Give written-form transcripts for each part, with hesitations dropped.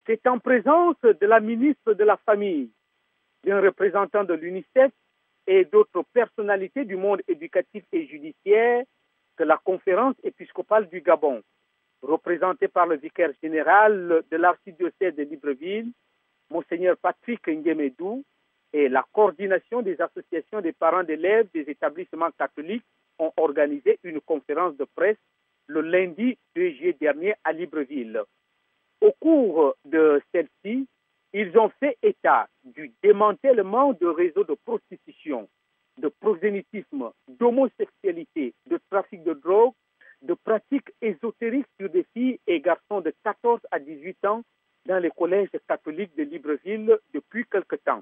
C'est en présence de la ministre de la Famille, d'un représentant de l'UNICEF et d'autres personnalités du monde éducatif et judiciaire que la conférence épiscopale du Gabon, représentée par le vicaire général de l'archidiocèse de Libreville, Monseigneur Patrick Nguemedou, et la coordination des associations des parents d'élèves des établissements catholiques ont organisé une conférence de presse le lundi 2 juillet dernier à Libreville. Au cours de celle-ci, ils ont fait état du démantèlement de réseaux de prostitution, de prosélytisme, d'homosexualité, de trafic de drogue, de pratiques ésotériques sur des filles et garçons de 14 à 18 ans dans les collèges catholiques de Libreville depuis quelque temps.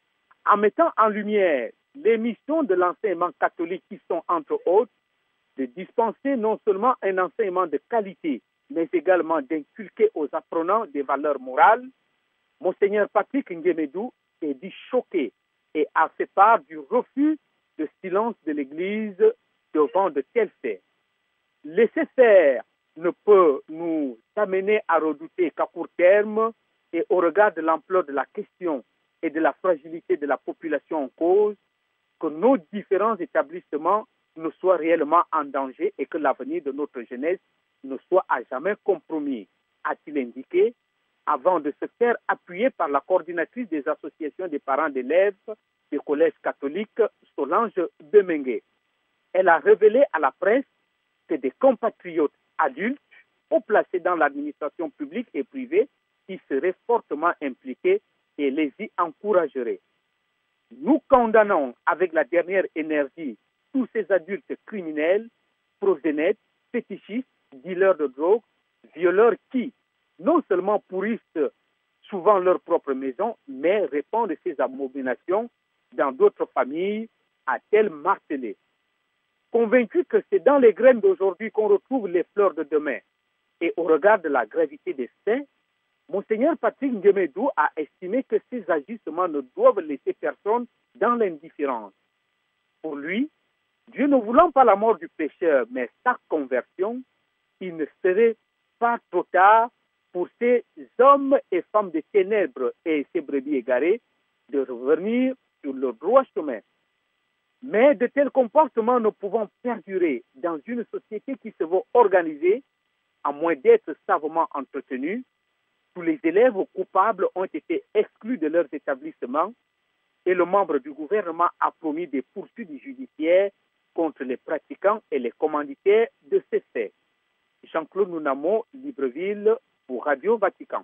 En mettant en lumière les missions de l'enseignement catholique qui sont, entre autres, de dispenser non seulement un enseignement de qualité, mais également d'inculquer aux apprenants des valeurs morales, Monseigneur Patrick Nguemedou s'est dit choqué et a fait part du refus de silence de l'Église devant de tels faits. Laisser faire ne peut nous amener à redouter qu'à court terme et au regard de l'ampleur de la question et de la fragilité de la population en cause, que nos différents établissements ne soient réellement en danger et que l'avenir de notre jeunesse ne soit à jamais compromis, a-t-il indiqué, avant de se faire appuyer par la coordinatrice des associations des parents d'élèves des collèges catholiques, Solange Bemengue. Elle a révélé à la presse que des compatriotes adultes haut placés dans l'administration publique et privée qui seraient fortement impliqués et les y encourageraient. Nous condamnons avec la dernière énergie tous ces adultes criminels, prosénètes, fétichistes, dealers de drogue, violeurs qui, non seulement pourrissent souvent leur propre maison, mais répandent ces abominations dans d'autres familles, a-t-elle martelé. Convaincu que c'est dans les graines d'aujourd'hui qu'on retrouve les fleurs de demain, et au regard de la gravité des faits, Monseigneur Patrick Nguemedou a estimé que ces agissements ne doivent laisser personne dans l'indifférence. Pour lui, Dieu ne voulant pas la mort du pécheur, mais sa conversion, il ne serait pas trop tard pour ces hommes et femmes de ténèbres et ces brebis égarées de revenir sur le droit chemin. Mais de tels comportements ne pouvant perdurer dans une société qui se veut organisée, à moins d'être savamment entretenue. Tous les élèves coupables ont été exclus de leurs établissements et le membre du gouvernement a promis des poursuites judiciaires contre les pratiquants et les commanditaires de ces faits. Jean-Claude Nounamo, Libreville, pour Radio Vatican.